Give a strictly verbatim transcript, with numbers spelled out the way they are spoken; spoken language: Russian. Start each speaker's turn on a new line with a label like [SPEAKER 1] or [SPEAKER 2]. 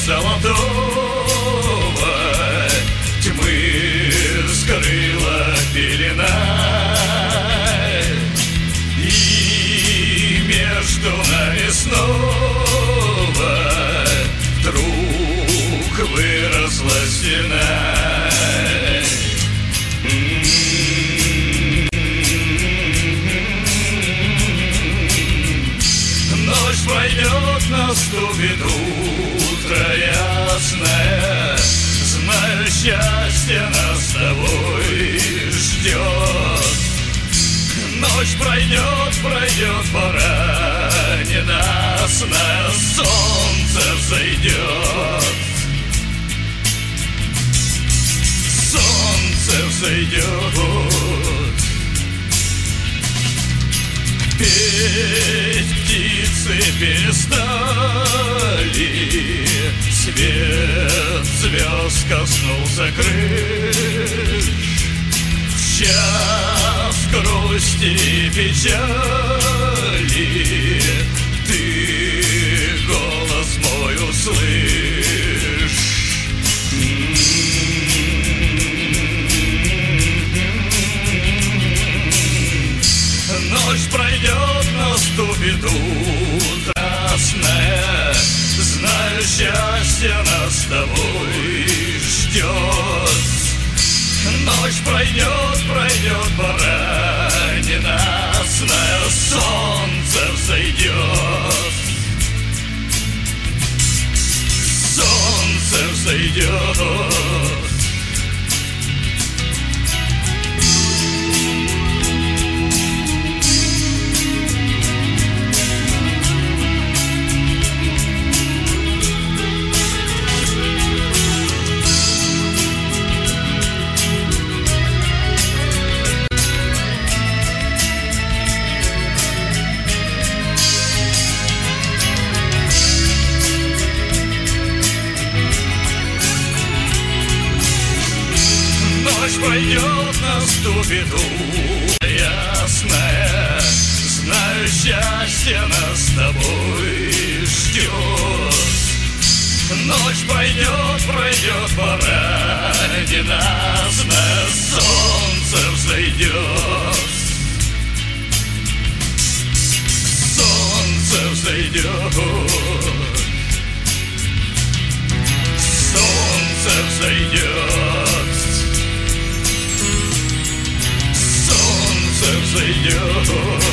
[SPEAKER 1] золотого тьмы скрыла пелена, и между нами снова вдруг выросла стена. Ночь пройдет, наступит утро ясное, знаю, счастье нас с тобой ждет. Ночь пройдет, пройдет пора ненастная, солнце взойдет, солнце взойдет. Петь птицы перестали, свет звезд коснулся крыш. В час грусти и печали ты голос мой услышь. Ночь пройдет, наступит утро ясное, знаю, счастье нас с тобой ждет. Ночь пройдет, пройдет пора ненастная, солнце взойдет, солнце взойдет. Ночь пройдет, наступит утро ясное, знаю, счастье нас с тобой ждет. Ночь пройдет, пройдет пора ненастная, солнце взойдет, солнце взойдет, солнце взойдет, солнце взойдет.